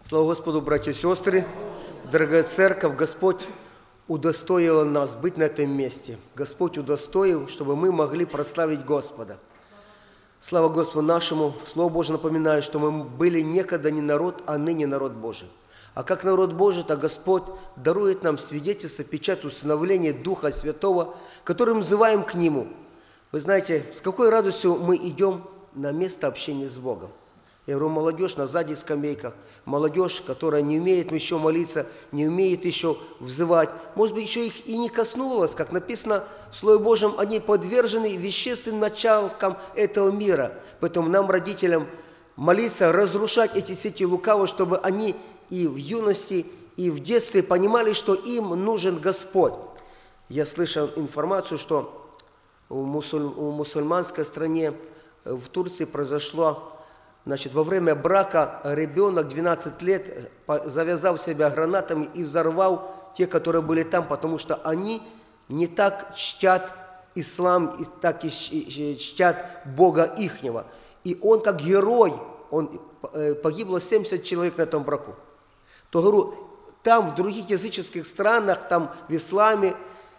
Слава Господу, братья и сестры, дорогая церковь, Господь удостоил нас быть на этом месте. Господь удостоил, чтобы мы могли прославить Господа. Слава Господу нашему. Слово Божие напоминает, что мы были некогда не народ, а ныне народ Божий. А как народ Божий, то Господь дарует нам свидетельство, печать усыновления Духа Святого, которым взываем к Нему. Вы знаете, с какой радостью мы идем на место общения с Богом. Я говорю, молодежь на задних скамейках, молодежь, которая не умеет еще молиться, не умеет еще взывать. Может быть, еще их и не коснулось, как написано в Слове Божьем, они подвержены вещественным началкам этого мира. Поэтому нам, родителям, молиться, разрушать эти сети лукавого, чтобы они и в юности, и в детстве понимали, что им нужен Господь. Я слышал информацию, что в мусульманской стране, в Турции произошло, значит, во время брака ребенок 12 лет завязал себя гранатами и взорвал те, которые были там, потому что они не так чтят ислам, и так и чтят Бога ихнего. И он как герой, погибло 70 человек на этом браку. То, говорю, там, в других языческих странах, там, в исламе,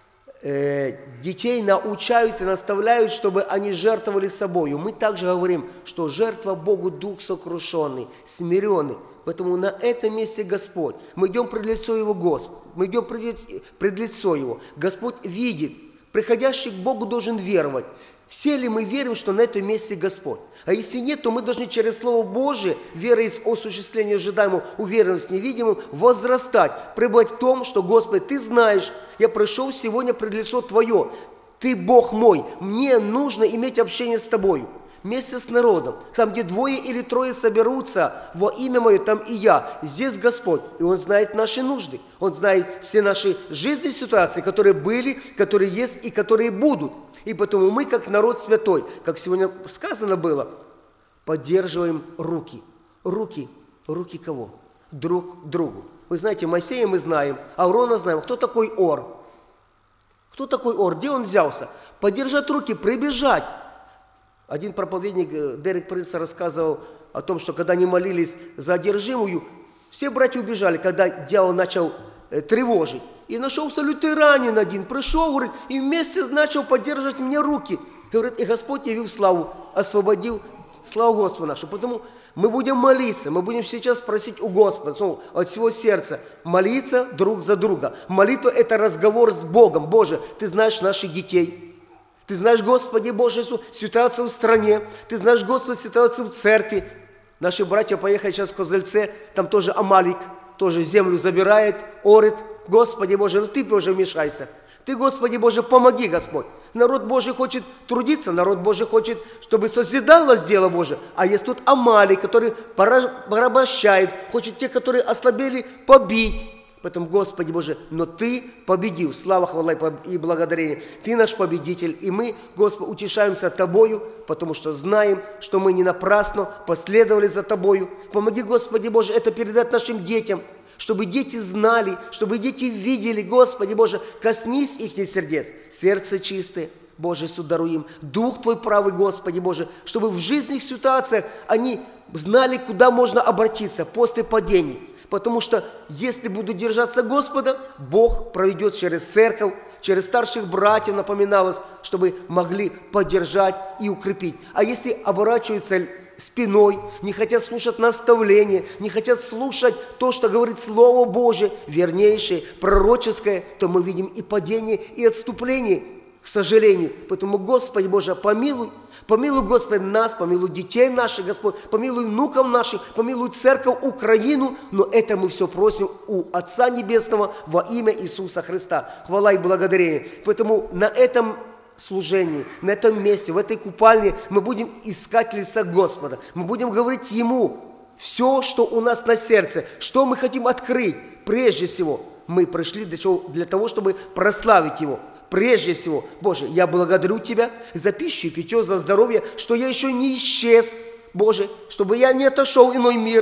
детей научают и наставляют, чтобы они жертвовали собою. Мы также говорим, что жертва Богу дух сокрушенный, смиренный. Поэтому на этом месте Господь. Мы идем пред лицо Его, Господь. Мы идем пред лицо Его. Господь видит. Приходящий к Богу должен веровать. Все ли мы верим, что на этом месте Господь? А если нет, то мы должны через Слово Божие, верой из осуществления ожидаемого, уверенность невидимым, возрастать, пребывать в том, что, Господи, Ты знаешь, я пришел сегодня пред лицо Твое, Ты Бог мой, мне нужно иметь общение с Тобою, вместе с народом, там, где 2 или 3 соберутся во имя Мое, там и я, здесь Господь, и Он знает наши нужды, Он знает все наши жизненные ситуации, которые были, которые есть и которые будут. И поэтому мы, как народ святой, как сегодня сказано было, поддерживаем руки. Руки кого? Друг другу. Вы знаете, Моисея мы знаем, Аарона знаем. Кто такой Ор? Кто такой Ор? Где он взялся? Поддержать руки, прибежать. Один проповедник, Дерек Принц, рассказывал о том, что когда они молились за одержимую, все братья убежали, когда дьявол начал тревожить. И нашелся лютеранин один, пришел, говорит, и вместе начал поддерживать мне руки. Говорит, и Господь явил славу, освободил славу Господу нашу. Потому мы будем молиться, мы будем сейчас просить у Господа, от всего сердца, молиться друг за друга. Молитва – это разговор с Богом. Боже, Ты знаешь наших детей. Ты знаешь, Господи Боже, ситуацию в стране. Ты знаешь, Господи, ситуацию в церкви. Наши братья поехали сейчас в Козельце, там тоже Амалик, тоже землю забирает, орет. Господи Боже, Ты, Боже, вмешайся. Ты, Господи Боже, помоги, Господь. Народ Божий хочет трудиться, народ Божий хочет, чтобы созидалось дело Божие. А есть тут Амалик, который порабощает, хочет тех, которые ослабели, побить. Поэтому, Господи Боже, но Ты победил. Слава, хвала и благодарение. Ты наш победитель. И мы, Господи, утешаемся Тобою, потому что знаем, что мы не напрасно последовали за Тобою. Помоги, Господи Боже, это передать нашим детям, чтобы дети знали, чтобы дети видели, Господи Боже, коснись их сердец, сердце чистое, Боже, судару им, Дух Твой правый, Господи Боже, чтобы в жизненных ситуациях они знали, куда можно обратиться после падений. Потому что если будут держаться Господа, Бог проведет через церковь, через старших братьев, напоминалось, чтобы могли поддержать и укрепить. А если оборачиваются спиной, не хотят слушать наставления, не хотят слушать то, что говорит Слово Божие, вернейшее, пророческое, то мы видим и падение, и отступление, к сожалению. Поэтому, Господи Боже, помилуй, Господи, нас, помилуй детей наших, Господь, помилуй внуков наших, помилуй церковь, Украину, но это мы все просим у Отца Небесного во имя Иисуса Христа. Хвала и благодарение. Поэтому на этом служении, на этом месте, в этой купальне мы будем искать лица Господа. Мы будем говорить Ему все, что у нас на сердце, что мы хотим открыть. Прежде всего, мы пришли для того, чтобы прославить Его. Прежде всего, Боже, я благодарю Тебя за пищу и питье, за здоровье, что я еще не исчез, Боже, чтобы я не отошел в иной мир.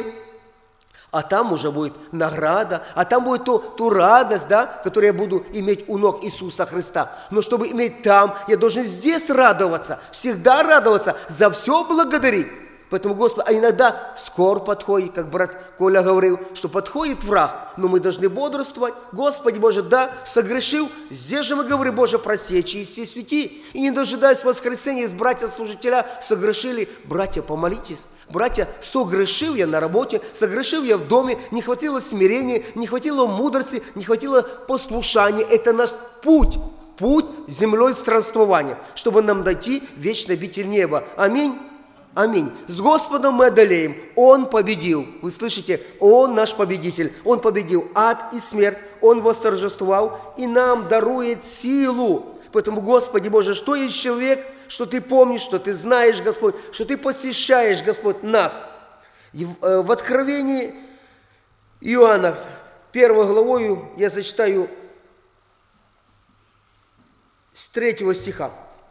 А там уже будет награда, а там будет ту радость, да, которую я буду иметь у ног Иисуса Христа. Но чтобы иметь там, я должен здесь радоваться, всегда радоваться, за все благодарить. Поэтому, Господи, а иногда скоро подходит, как брат Коля говорил, что подходит враг, но мы должны бодрствовать. Господи Боже, да, согрешил, здесь же мы говорим, Боже, прости, очисти и свети. И не дожидаясь воскресенья, с братья-служителя согрешили. Братья, помолитесь. Братья, согрешил я на работе, согрешил я в доме, не хватило смирения, не хватило мудрости, не хватило послушания. Это наш путь землей странствования, чтобы нам дойти в вечный обитель неба. Аминь. Аминь. С Господом мы одолеем. Он победил. Вы слышите? Он наш победитель. Он победил ад и смерть. Он восторжествовал и нам дарует силу. Поэтому, Господи Боже, что есть человек, что Ты помнишь, что Ты знаешь, Господь, что Ты посещаешь, Господь, нас. В Откровении Иоанна, 1 главою, я зачитаю с 3 стиха.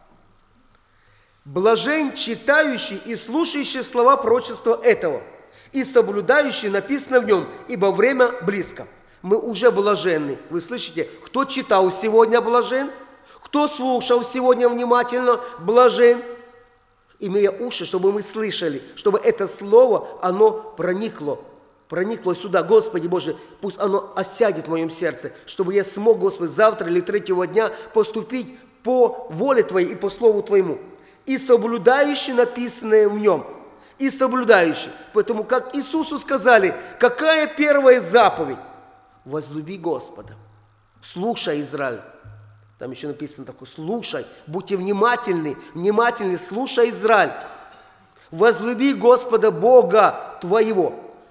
«Блажен читающий и слушающий слова пророчества этого, и соблюдающий написано в нем, ибо время близко». Мы уже блаженны. Вы слышите? Кто читал сегодня блажен? Кто слушал сегодня внимательно блажен? Имея уши, чтобы мы слышали, чтобы это слово, оно проникло сюда. Господи Боже, пусть оно осядет в моем сердце, чтобы я смог, Господи, завтра или 3-го дня поступить по воле Твоей и по слову Твоему. И соблюдающий написанное в нем. И соблюдающий. Поэтому, как Иисусу сказали, какая первая заповедь? Возлюби Господа. Слушай, Израиль. Там еще написано такое, слушай, будьте внимательны, слушай, Израиль. Возлюби Господа Бога твоего.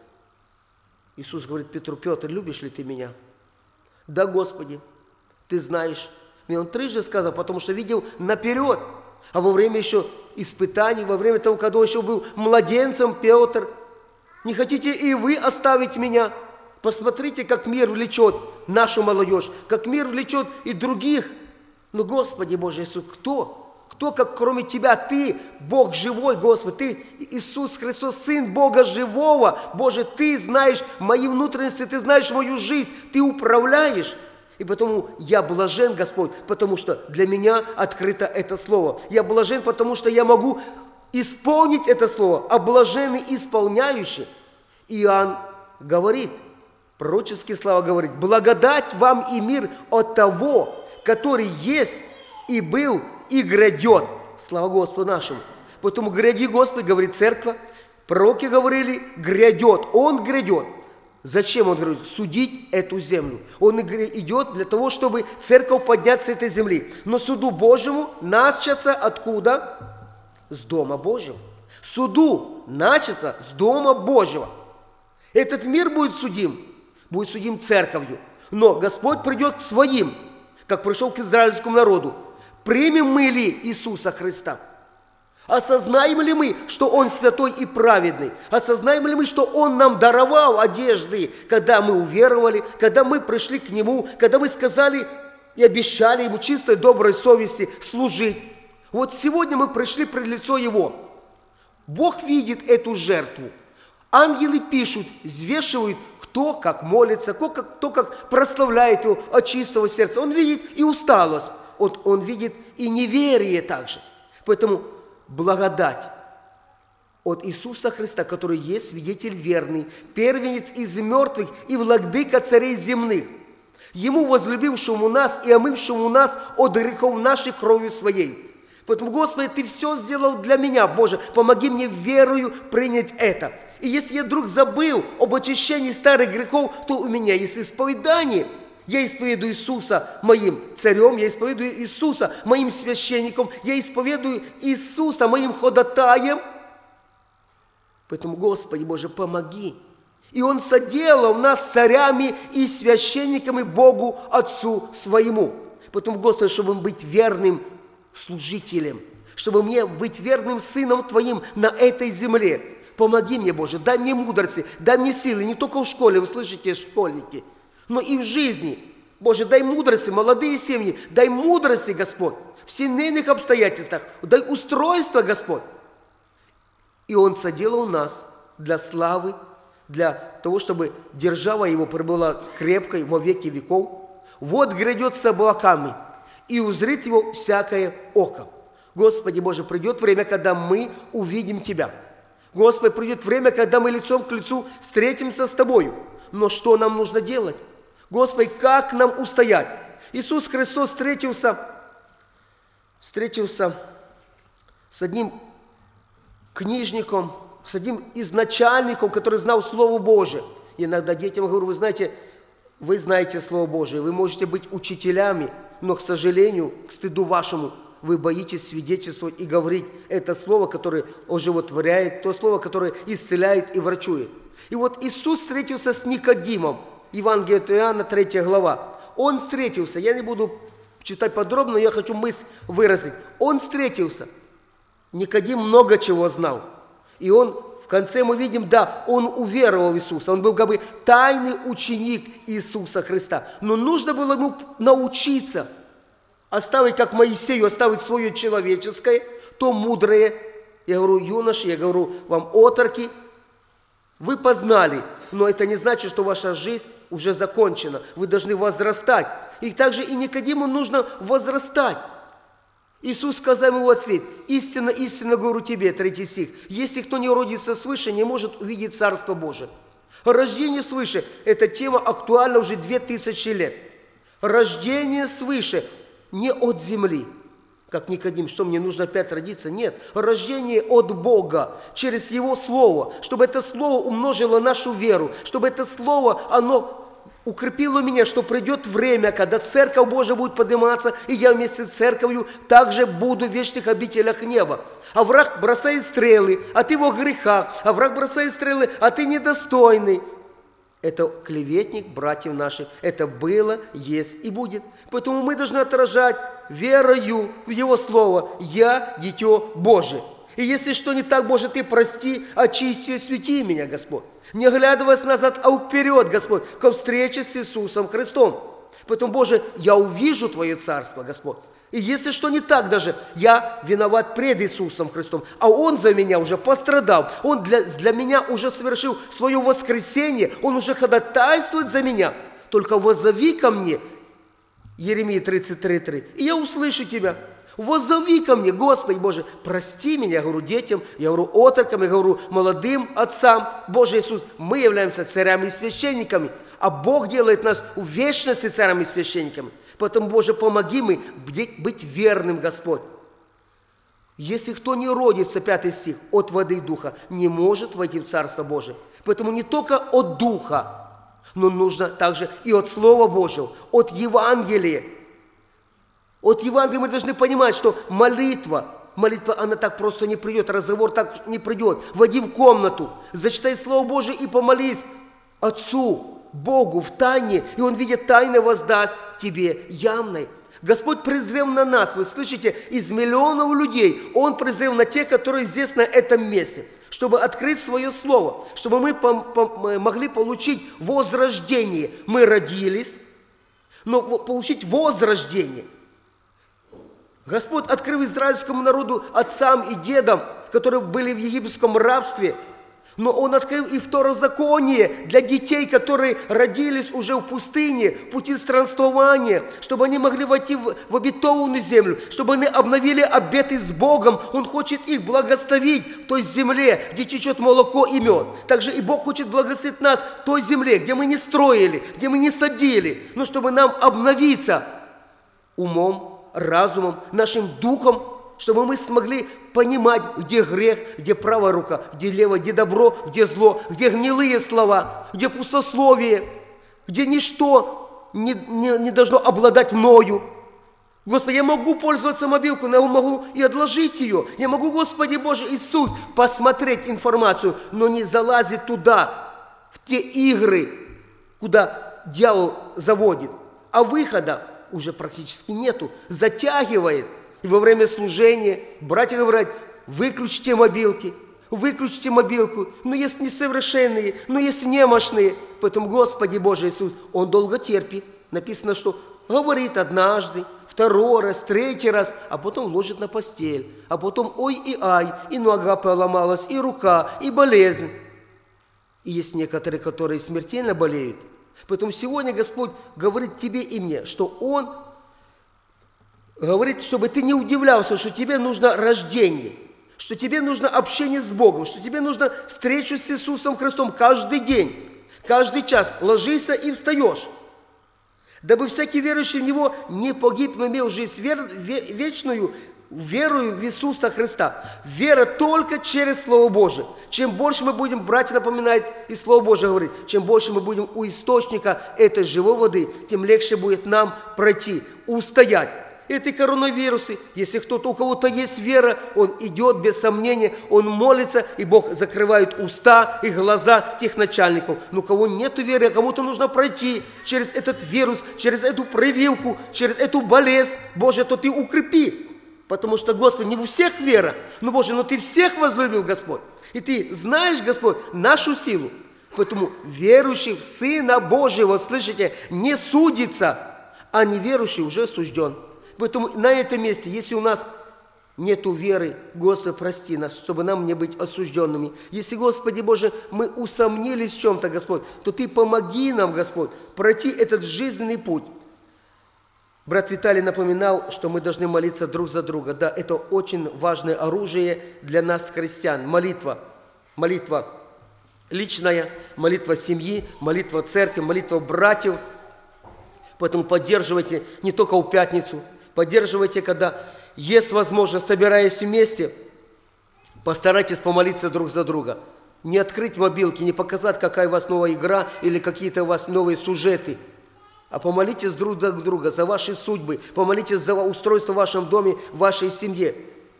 Иисус говорит Петру: Петр, любишь ли ты меня? Да, Господи, ты знаешь. И он 3 сказал, потому что видел наперед. А во время еще испытаний, во время того, когда он еще был младенцем, Петр, не хотите и вы оставить меня? Посмотрите, как мир влечет нашу молодежь, как мир влечет и других. Но, Господи Боже Иисус, кто, как кроме Тебя? Ты, Бог живой, Господи, Ты, Иисус Христос, Сын Бога живого. Боже, Ты знаешь мои внутренности, Ты знаешь мою жизнь, Ты управляешь. И потому я блажен, Господь, потому что для меня открыто это Слово. Я блажен, потому что я могу исполнить это Слово, а блаженный исполняющий. Иоанн говорит, пророческие слова говорит: благодать вам и мир от того, который есть и был и грядет. Слава Господу нашему. Поэтому гряди, Господь, говорит церковь. Пророки говорили, грядет. Он грядет. Зачем он говорит? Судить эту землю. Он идет для того, чтобы церковь поднять с этой земли. Но суду Божьему начаться откуда? С Дома Божьего. Суду начаться с Дома Божьего. Этот мир будет судим церковью. Но Господь придет к своим, как пришел к израильскому народу. Примем мы ли Иисуса Христа? Осознаем ли мы, что Он святой и праведный? Осознаем ли мы, что Он нам даровал одежды, когда мы уверовали, когда мы пришли к Нему, когда мы сказали и обещали Ему чистой, доброй совести служить? Вот сегодня мы пришли пред лицо Его. Бог видит эту жертву. Ангелы пишут, взвешивают, кто как молится, кто как прославляет Его от чистого сердца. Он видит и усталость, он видит и неверие также. Поэтому благодать от Иисуса Христа, который есть свидетель верный, первенец из мертвых и владыка царей земных, Ему, возлюбившему нас и омывшему нас от грехов наших кровью Своей. Поэтому, Господи, Ты все сделал для меня, Боже, помоги мне верою принять это. И если я вдруг забыл об очищении старых грехов, то у меня есть исповедание. Я исповедую Иисуса моим царем, я исповедую Иисуса моим священником, я исповедую Иисуса моим ходатаем. Поэтому, Господи Боже, помоги. И Он соделал нас царями и священниками Богу Отцу Своему. Поэтому, Господи, чтобы быть верным служителем, чтобы мне быть верным сыном Твоим на этой земле. Помоги мне, Боже, дай мне мудрости, дай мне силы, не только в школе, вы слышите, школьники, но и в жизни. Боже, дай мудрости, молодые семьи, дай мудрости, Господь, в семейных обстоятельствах, дай устройство, Господь. И Он соделал нас для славы, для того, чтобы держава Его пребыла крепкой во веки веков. Вот грядет с облаками, и узрит Его всякое око. Господи Боже, придет время, когда мы увидим Тебя. Господи, придет время, когда мы лицом к лицу встретимся с Тобою. Но что нам нужно делать? Господи, как нам устоять? Иисус Христос встретился с одним книжником, с одним изначальником, который знал Слово Божие. Иногда детям говорю, вы знаете Слово Божие, вы можете быть учителями, но, к сожалению, к стыду вашему, вы боитесь свидетельствовать и говорить это слово, которое оживотворяет, то слово, которое исцеляет и врачует. И вот Иисус встретился с Никодимом, Евангелие от Иоанна, 3 глава. Он встретился, я не буду читать подробно, но я хочу мысль выразить. Он встретился. Никодим много чего знал. И он, в конце мы видим, да, он уверовал в Иисуса. Он был как бы тайный ученик Иисуса Христа. Но нужно было ему научиться оставить, как Моисею, оставить свое человеческое, то мудрое. Я говорю, юноши, я говорю, вам отроки, вы познали, но это не значит, что ваша жизнь уже закончена. Вы должны возрастать. И также и Никодиму нужно возрастать. Иисус сказал ему в ответ, истинно, истинно говорю тебе, 3 стих, если кто не родится свыше, не может увидеть Царство Божие. Рождение свыше – это тема актуальна уже 2000 лет. Рождение свыше не от земли. Как Никодим, что мне нужно опять родиться? Нет. Рождение от Бога через Его Слово, чтобы это Слово умножило нашу веру, чтобы это Слово, оно укрепило меня, что придет время, когда Церковь Божия будет подниматься, и я вместе с Церковью также буду в вечных обителях неба. А враг бросает стрелы, а ты во грехах, а враг бросает стрелы, а ты недостойный. Это клеветник братьев наших. Это было, есть и будет. Поэтому мы должны отражать верою в Его Слово. Я дитё Божие. И если что не так, Боже, Ты прости, очисти и освети меня, Господь. Не оглядываясь назад, а вперед, Господь, ко встрече с Иисусом Христом. Поэтому, Боже, я увижу Твое Царство, Господь. И если что не так даже, я виноват пред Иисусом Христом, а Он за меня уже пострадал, Он для меня уже совершил свое воскресение, Он уже ходатайствует за меня. Только воззови ко мне, Иеремия 33:3, и я услышу Тебя. Воззови ко мне, Господи Боже, прости меня, я говорю детям, я говорю отрокам, я говорю молодым отцам. Боже Иисус, мы являемся царями и священниками, а Бог делает нас в вечности царями и священниками. Поэтому, Боже, помоги мне быть верным, Господь. Если кто не родится, 5 стих, от воды и духа, не может войти в Царство Божие. Поэтому не только от духа, но нужно также и от Слова Божьего, от Евангелия. От Евангелия мы должны понимать, что молитва, она так просто не придет, разговор так не придет. Войди в комнату, зачитай Слово Божие и помолись Отцу, Богу в тайне, и Он, видя тайно, воздаст тебе явной. Господь презрел на нас, вы слышите, из миллионов людей Он презрел на тех, которые здесь, на этом месте, чтобы открыть свое Слово, чтобы мы могли получить возрождение. Мы родились, но получить возрождение. Господь открыл израильскому народу, отцам и дедам, которые были в египетском рабстве, но Он открыл и второзаконие для детей, которые родились уже в пустыне, в пути странствования, чтобы они могли войти в обетованную землю, чтобы они обновили обеты с Богом. Он хочет их благословить в той земле, где течет молоко и мед. Также и Бог хочет благословить нас в той земле, где мы не строили, где мы не садили, но чтобы нам обновиться умом, разумом, нашим духом, чтобы мы смогли понимать, где грех, где правая рука, где левая, где добро, где зло, где гнилые слова, где пустословие, где ничто не должно обладать мною. Господи, я могу пользоваться мобилкой, но я могу и отложить ее. Я могу, Господи Боже Иисус, посмотреть информацию, но не залазить туда, в те игры, куда дьявол заводит. А выхода уже практически нету, затягивает. И во время служения братья говорят, выключите мобилку. Но есть несовершенные, но есть немощные. Поэтому, Господи Боже Иисус, Он долго терпит. Написано, что говорит однажды, 2 раз, 3 раз, а потом ложит на постель. А потом ой и ай, и нога поломалась, и рука, и болезнь. И есть некоторые, которые смертельно болеют. Поэтому сегодня Господь говорит тебе и мне, что Он говорит, чтобы ты не удивлялся, что тебе нужно рождение. что тебе нужно общение с Богом, что тебе нужно встречу с Иисусом Христом каждый день, каждый час. Ложишься и встаешь. Дабы всякий верующий в Него не погиб, но имел жизнь вечную, верою в Иисуса Христа. Вера только через Слово Божие. Чем больше мы будем, братья напоминают, и Слово Божие говорит, чем больше мы будем у источника этой живой воды, тем легче будет нам пройти, устоять. Эти коронавирусы, если кто-то, у кого-то есть вера, он идет без сомнения, он молится, и Бог закрывает уста и глаза тех начальников. Но у кого нет веры, а кому-то нужно пройти через этот вирус, через эту прививку, через эту болезнь, Боже, то Ты укрепи. Потому что, Господь, не у всех вера, но, Боже, но Ты всех возлюбил, Господь. И Ты знаешь, Господь, нашу силу. Поэтому верующий в Сына Божьего, слышите, не судится, а неверующий уже осужден. Поэтому на этом месте, если у нас нету веры, Господи, прости нас, чтобы нам не быть осужденными. Если, Господи Боже, мы усомнились в чем-то, Господь, то Ты помоги нам, Господь, пройти этот жизненный путь. Брат Виталий напоминал, что мы должны молиться друг за друга. Да, это очень важное оружие для нас, христиан. Молитва. Молитва личная, молитва семьи, молитва церкви, молитва братьев. Поэтому поддерживайте не только в пятницу, поддерживайте, когда есть возможность, собираясь вместе, постарайтесь помолиться друг за друга. Не открыть мобилки, не показать, какая у вас новая игра или какие-то у вас новые сюжеты. А помолитесь друг за друга, за ваши судьбы, помолитесь за устройство в вашем доме, в вашей семье.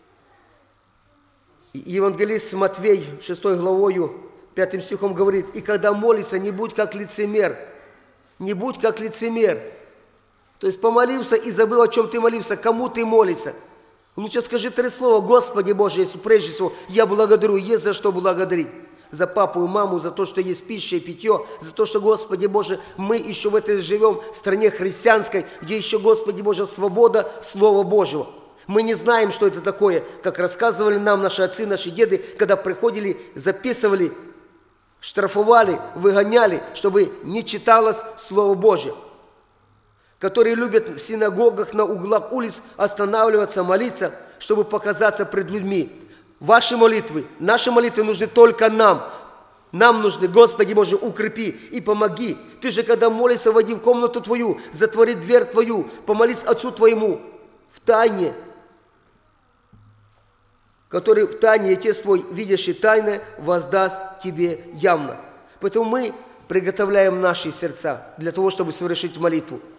Евангелист Матвей 6 главою, 5 стихом говорит: «И когда молишься, не будь как лицемер». Не будь как лицемер. То есть помолился и забыл, о чем ты молился, кому ты молишься. Лучше скажи 3 слова: Господи Боже, Иисус, прежде всего, я благодарю, есть за что благодарить. За папу и маму, за то, что есть пища и питье, за то, что, Господи Боже, мы еще в этой живем стране христианской, где еще, Господи Боже, свобода Слова Божьего. Мы не знаем, что это такое, как рассказывали нам наши отцы, наши деды, когда приходили, записывали, штрафовали, выгоняли, чтобы не читалось Слово Божье. Которые любят в синагогах, на углах улиц останавливаться, молиться, чтобы показаться пред людьми. Ваши молитвы, наши молитвы нужны только нам. Нам нужны, Господи Боже, укрепи и помоги. Ты же, когда молишься, войди в комнату твою, затвори дверь твою, помолись Отцу твоему в тайне, который в тайне, и Отец твой, видящий тайное, воздаст тебе явно. Поэтому мы приготовляем наши сердца для того, чтобы совершить молитву.